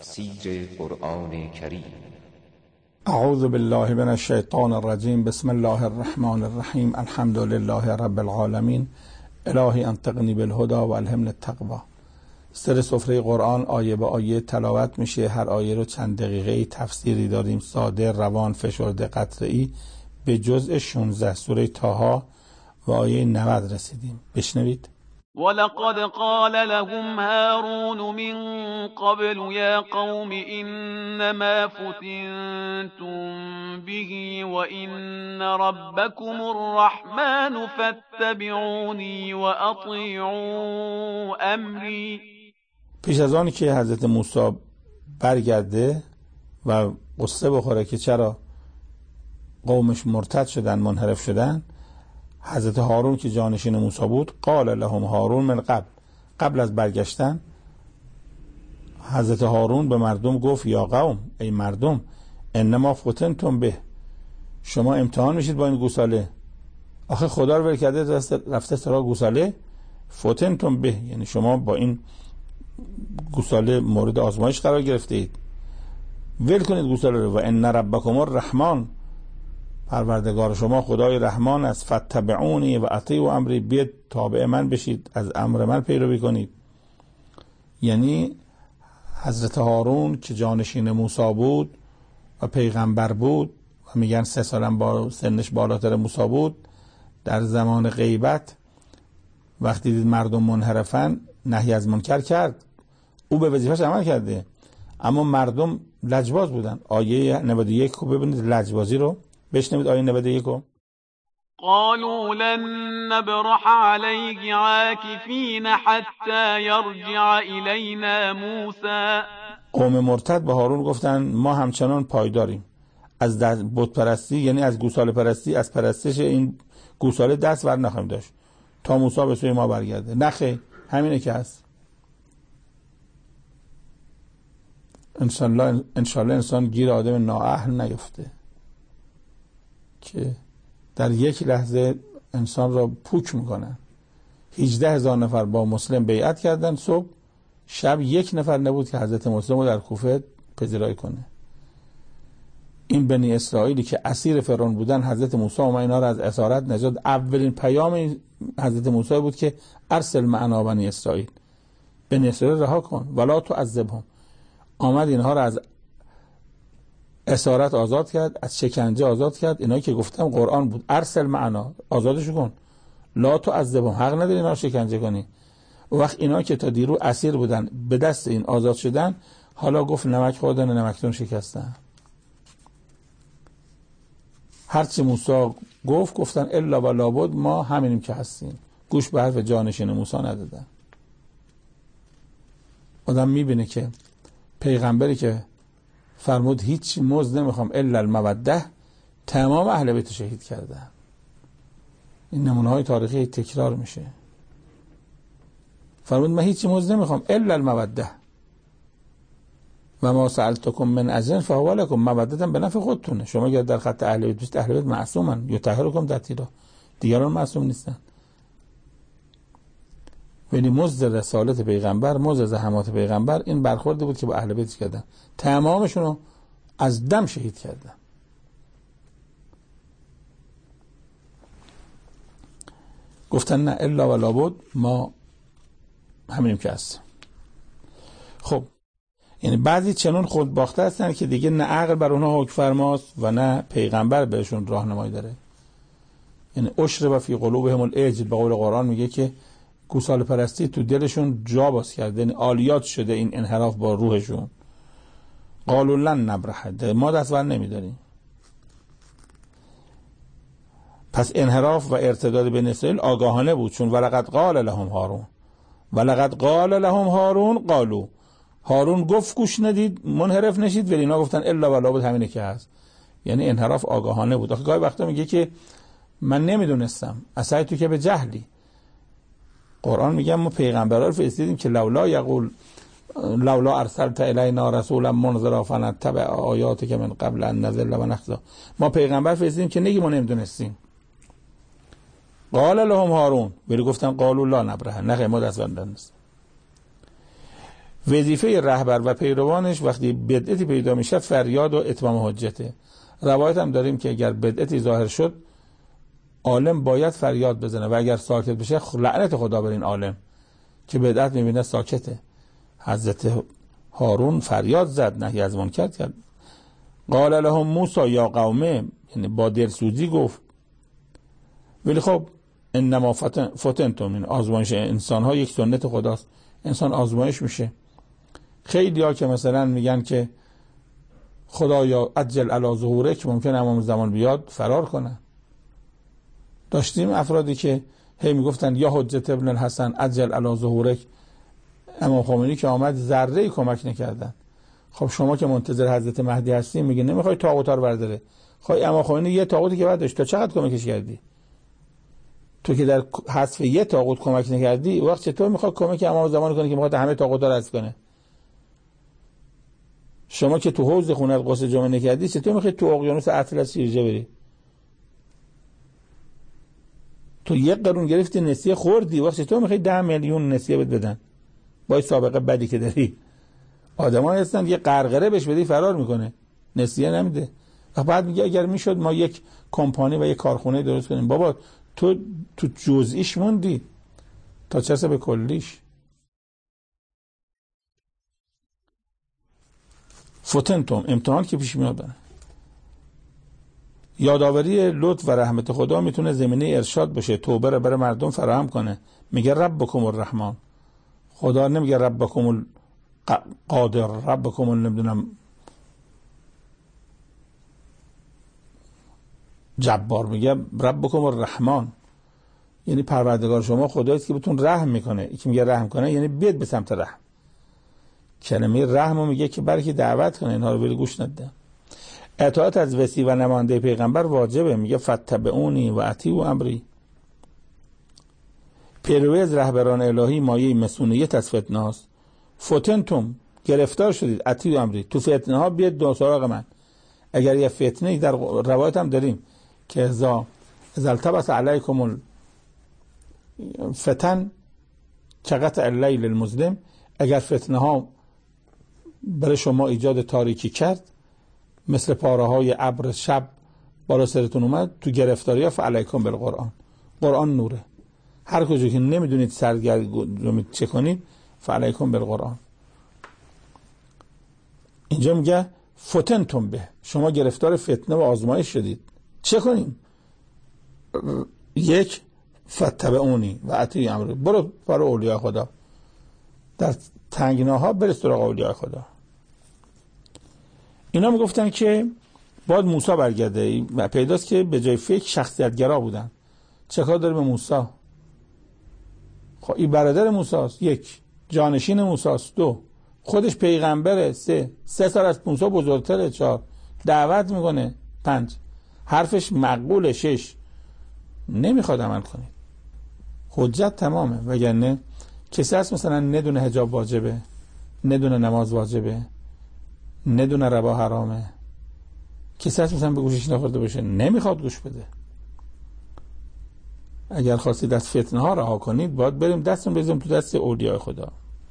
تفسیر قرآن کریم. اعوذ بالله من الشیطان الرجیم. بسم الله الرحمن الرحیم. الحمد لله رب العالمین. الهی انطقنی بالهدى و الهمنی التقوی. سر سفره قرآن آیه به آیه تلاوت میشه. هر آیه رو چند دقیقه تفسیری داریم، ساده، روان، فشرده، قطعی، به جزء 16 سوره طه و آیه 90 رسیدیم. بشنوید. ولقد قال لهم هارون من قبل يا قوم إنما فتنتم به وإن ربكم الرحمن فاتبعوني وأطيعوا أمري. پیش از آن که حضرت موسی برگرده و قصه بخوره که چرا قومش مرتد شدن، منحرف شدن، حضرت هارون که جانشین موسی بود، قال لهم هارون من قبل از برگشتن حضرت هارون به مردم گفت یا قوم، ای مردم، انما فتنتم به، شما امتحان میشید با این گوساله. آخه خدا رو ول کرده رفته سراغ گوساله. فتنتم به یعنی شما با این گوساله مورد آزمایش قرار گرفته اید. ول کنید گوساله رو. و ان ربکم الرحمن، پروردگار شما خدای رحمان است. فتبعونی و اطیعوا امری، بیاد تابع من بشید، از امر من پیروی کنید. یعنی حضرت هارون که جانشین موسی بود و پیغمبر بود و میگن 3 سالم با سنش بالاتر موسی بود، در زمان غیبت وقتی دید مردم منحرفن نهی از منکر کرد. او به وظیفه‌اش عمل کرده، اما مردم لجباز بودن. آیه 91 رو ببینید، لجبازی رو بشنوید. آیه 91 رو: قالوا لن نبرح عليه عاكفين حتى يرجع إلينا موسى. قوم مرتد به هارون گفتن ما همچنان پایداریم از بت پرستی، یعنی از گوساله پرستی، از پرستش این گوساله دست ور نخواهیم داشت تا موسی به سوی ما برگرده. نخیر، همینه که هست. انشالله انسان گیر آدم نااهل نیفته که در یک لحظه انسان را پوک میکنن. 18,000 نفر با مسلم بیعت کردن، صبح شب 1 نفر نبود که حضرت مسلم رو در کوفه پذیرایی کنه. این بنی اسرائیلی که اسیر فرعون بودن، حضرت موسی اومد اینا را از اسارت نجات. اولین پیام حضرت موسی بود که ارسل معنا بنی اسرائیل، بنی اسرائیل رها کن، ولا تعذبهم. آمد اینها را از اسارت آزاد کرد، از شکنجه آزاد کرد. اینا که گفتم قرآن بود، ارسل معنا، آزادشون کن، لا تعذبهم، حق نداری اینا شکنجه کنی. و وقت اینا که تا دیرو اسیر بودن به دست این آزاد شدن، حالا گفت نمک خوردن و نمکتون شکستن. هرچی موسی گفتن الا و لابد، ما همینیم که هستیم. گوش به حرف جانشین موسی ندادن. آدم میبینه که پیغمبری که فرمود هیچ مزد نمیخوام الا الموده، تمام اهل بیت شهید کردن. این نمونه های تاریخی تکرار میشه. فرمود من هیچ مزد نمیخوام الا الموده و ما سألتکم من اجر فهو لکم، مودتا به نفع خودتونه. شما اگر در خط اهل بیت بشید، اهل بیت معصومن، یطهرکم تطهیرا، دیگران معصوم نیستن. ولی مزد رسالت پیغمبر، مزد زحمات پیغمبر، این برخوردی بود که با اهل بیت کردن، تمامشون رو از دم شهید کردن. گفتن نه الا و لابد، ما همینیم که هستیم. خب یعنی بعضی چنون خود باخته هستن که دیگه نه عقل بر اونها حکم فرماست و نه پیغمبر بهشون راهنمایی داره. یعنی عشر و فی قلوبهم العجل، به قول قرآن میگه که گوساله پرستی تو دلشون جا باز کرده، یعنی عالیات شده این انحراف با روحشون. قالوا لن نبرح، ما دست ور نمیداریم. پس انحراف و ارتداد بین اسرائیل آگاهانه بود، چون ولقد قال لهم هارون، ولقد قال لهم هارون قالوا، هارون گفت گوش ندید، منحرف نشید، ولی اینا گفتن الا ولا بود، همینه که هست. یعنی انحراف آگاهانه بود. آخه گاهی وقتا میگه که من نمیدونستم، اصلا تو که به جهلی. قرآن میگه ما پیغمبرا رو فرستادیم که لولا ارسلت الینا رسولا منذرا فنتبع آیاتک من قبل ان نذل و نخزا. ما پیغمبر فرستادیم که نگی ما نمیدونستیم. قال لهم هارون، ولی گفتن قالوا لا نبرح، نه ما دست بردن نیست. وظیفه رهبر و پیروانش وقتی بدعتی پیدا میشه فریاد و اتمام حجته. روایت هم داریم که اگر بدعتی ظاهر شد عالم باید فریاد بزنه و اگر ساکت بشه لعنت خدا بر این عالم که بدعت میبینه ساکته. حضرت هارون فریاد زد، نهی از منکر کرد. قال لهم موسی یا قومه، یعنی با دلسوزی گفت. ولی خب انما فتنتم، این آزمایش انسان ها یک سنت خداست، انسان آزمایش میشه. خیلی ها که مثلا میگن که خدایا عجل علی ظهورک، ممکن امام زمان بیاد فرار کنن. داشتیم افرادی که هی میگفتن یا حجت ابن الحسن عجل علی ظهورک، امام خمینی که آمد ذره کمک نکردن. خب شما که منتظر حضرت مهدی هستی میگی نمیخوای طاغوتا رو برداره، خواهی امام خمینی یه طاغوتی که بعد داشت، تا چقدر کمکش کردی؟ تو که در حذف یه طاغوت کمک نکردی، وقت چطور میخوای کمک امام زمان کنی که میخواد همه طاغوتا رو حذف کنه؟ شما که تو حوض خونه غسل جمعه نکردی، چطور میخوای تو اقیانوس اطلس شیرجه بری؟ تو 1 قرون گرفتی نسیه خوردی، وقت چطور میخوای 10 میلیون نسیه بدن؟ با سابقه بدی که داری. آدم‌ها هستن یه قرقره بهش بدی فرار میکنه، نسیه نمیده. و بعد میگه اگر میشد ما یک کمپانی و یک کارخونه درست کنیم. بابا تو جزئیش موندی تا چرسه به کلیش. فتنتم، امتحان که پیش میاد. یادآوری لطف و رحمت خدا میتونه زمینه ارشاد بشه، توبه رو برای مردم فراهم کنه. میگه ربکم الرحمن، خدا نمیگه ربکم القادر، ربکم نمیدونم جبار، میگه ربکم الرحمن، یعنی پروردگار شما خداییست که بهتون رحم میکنه. یکی میگه رحم کنه یعنی بیاد به سمت رحم. کلمه رحم میگه که برای که دعوت کنه اینها رو، ولی گوش نده. اطاعت از وصی و نماینده پیغمبر واجبه. میگه فتبعونی و اطیعوا امری. پیروی از رهبران الهی مایه مسئولیت از فتنه هاست. فتنتم، گرفتار شدید، اطیعوا امری، تو فتنه ها بیاد دو سراغ من. اگر یه فتنه، در روایت هم داریم که اذا التبس علیکم الفتن کقطع اللیل المظلم، اگر فتنه ها برای شما ایجاد تاریکی کرد مثل پاره های ابر شب بالا سرتون اومد، تو گرفتاری ها فعلیکم بالقرآن، قرآن نوره. هر کجا که نمیدونید سرگرمید چه کنید فعلیکم بالقرآن. اینجا میگه فتنتم به، شما گرفتار فتنه و آزمایش شدید، چه کنیم؟ یک، فتبعونی و اطیعوا امری، برو برای اولیاء خدا، در تنگناها برس سراغ اولیاء خدا. اینا میگفتن که باید موسی برگرده و پیداست که به جای فکر شخصیت گرا بودن. چه کار داره به موسی؟ خب این برادر موسی است، 1 جانشین موسی است، 2 خودش پیغمبره، 3 سال از موسی بزرگتره، 4 دعوت میکنه، 5 حرفش مقبوله، 6 نمیخواد عمل کنه. حجت تمامه. وگرنه کسی هست مثلا ندونه حجاب واجبه، ندونه نماز واجبه، ندونه ربا حرامه، کسی هست مثلا به گوشش نخورده باشه نمیخواد گوش بده. اگر خواستید از فتنه ها رها کنید باید بریم دستون بزنیم تو دست اولیاء خدا.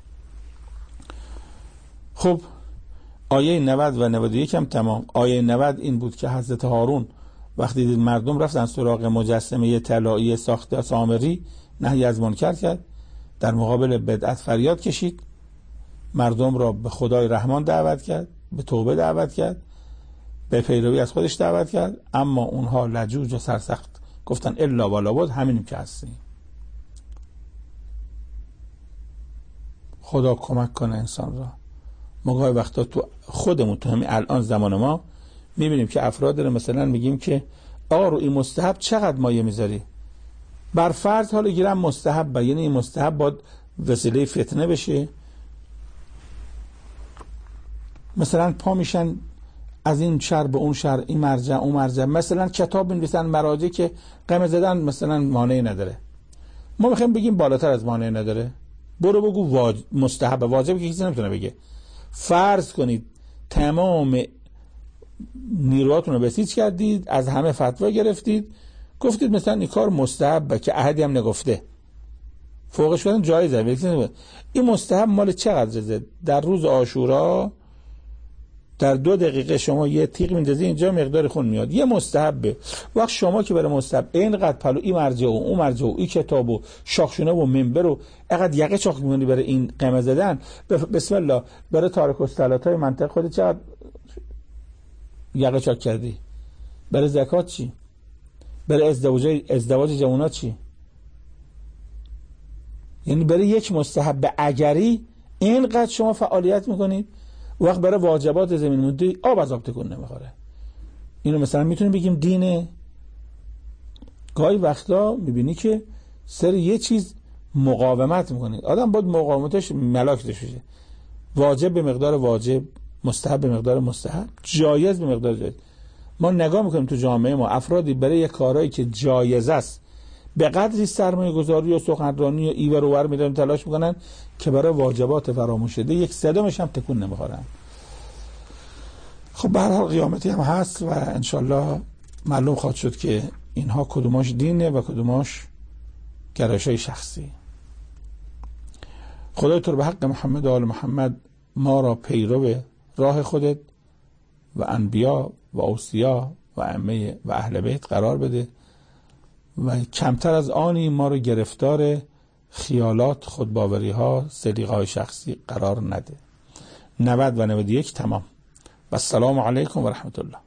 خب آیه 90 و 91 هم تمام. آیه 90 این بود که حضرت هارون وقتی دید مردم رفتن سراغ مجسمه طلایی ساخته سامری، نهی از منکر کرد، در مقابل بدعت فریاد کشید، مردم را به خدای رحمان دعوت کرد، به توبه دعوت کرد، به پیروی از خودش دعوت کرد. اما اونها لجوج و سرسخت گفتن الا والا بود، همینیم که هستیم. خدا کمک کنه انسان را. ما گاهی وقتا تو خودمون تو همین الان زمان ما میبینیم که افراد رو مثلا میگیم که آقا رو این مستحب چقدر مایه میذاری؟ بر فرض حالا گیرم مستحب، یعنی این مستحب باید وسیله فتنه بشه. مثلا پا میشن از این شهر به اون شهر، این مرجع اون مرجع، مثلا کتاب بنویسن مراجع که قمه زدن مثلا مانعی نداره. ما میخوایم بگیم بالاتر از مانعی نداره، برو بگو مستحب، واجب که کسی نمیتونه بگه. فرض کنید تمام نیروهاتون رو بسیج کردید، از همه فتوا گرفتید، گفتید مثلا این کار مستحبه که احدی هم نگفته. فوقش کردن جایزه. این مستحب مال چقدر؟ در روز عاشورا در 2 دقیقه شما یه تیغ میندازی اینجا مقدار خون میاد، یه مستحبه. وقت شما که برای مستحب اینقدر پلو این مرجع و اون مرجع و این کتاب و شاخشونه و منبر و اینقدر یقه چاق می‌کنی برای این قمه زدن، بسم الله برای تارک الصلاتای منطق خودت چقدر یقه چاق کردی؟ برای زکات چی؟ برای ازدواج جوانات چی؟ یعنی برای یک مستحب اگری اینقدر شما فعالیت میکنید، وقت برای واجبات زمین مونده آب از آب تکون نمیخوره. اینو مثلا میتونیم بگیم دینه؟ گاهی وقتا میبینی که سر یه چیز مقاومت میکنه، آدم باید مقاومتش ملاک داشته باشه. واجب به مقدار واجب، مستحب به مقدار مستحب، جایز به مقدار جایز. ما نگاه میکنیم تو جامعه ما افرادی برای یک کارهایی که جایز است به قدری سرمایه گذاری و سخنرانی و ایور و ور میدن تلاش میکنن که برای واجبات فراموش شده یک صدمش هم تکون نمیخورن. خب به هر حال قیامتی هم هست و انشالله معلوم خواهد شد که اینها کدوماش دینه و کدوماش گرایش‌های شخصی. خدای تو رو به حق محمد و آل محمد ما را پیرو راه خودت و انبیا و اوصیا و ائمه و اهل بیت قرار بده و کمتر از آنی ما رو گرفتار خیالات، خودباوری ها، سلیقه‌های شخصی قرار نده. 90 و 91 تمام. و السلام علیکم و رحمت الله.